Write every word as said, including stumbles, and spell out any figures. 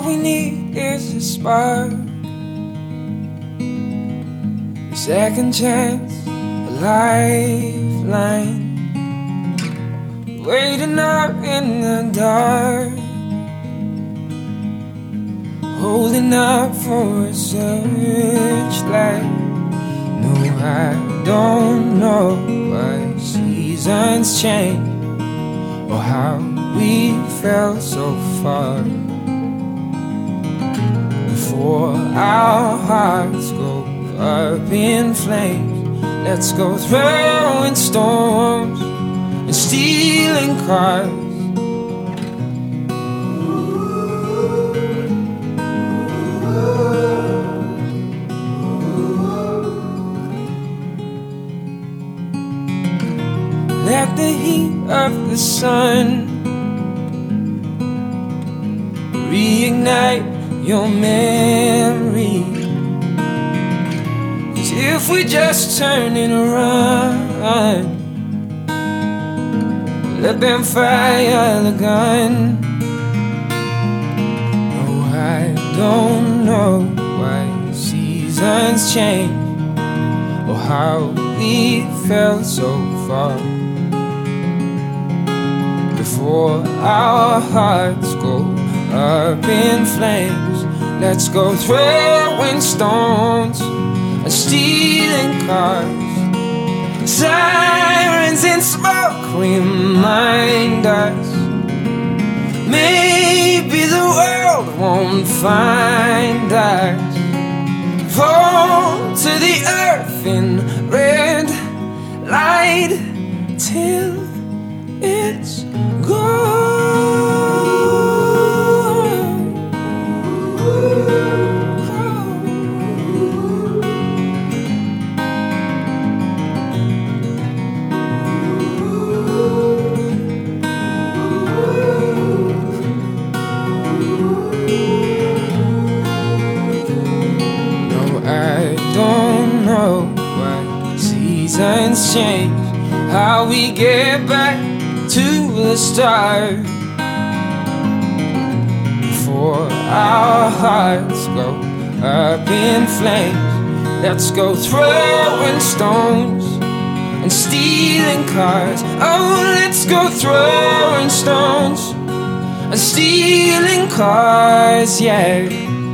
we need is a spark, a second chance, a lifeline, waiting up in the dark, holding up for a searchlight. No, I don't know why seasons change or how we fell so far. Before our hearts go up in flames, let's go throwing storms and stealing cars. Let the heat of the sun reignite your memory. 'Cause if we just turn and run, let them fire the gun. No, I don't know why seasons change or how we fell so far. Before our hearts go up in flames, let's go throwing stones and stealing cars. Sirens in smoke remind us maybe the world won't find us. Fall to the earth in red light till it's gone. Don't know why seasons change, how we get back to the start. Before our hearts go up in flames, let's go throwing stones and stealing cars. Oh, let's go throwing stones and stealing cars, yeah.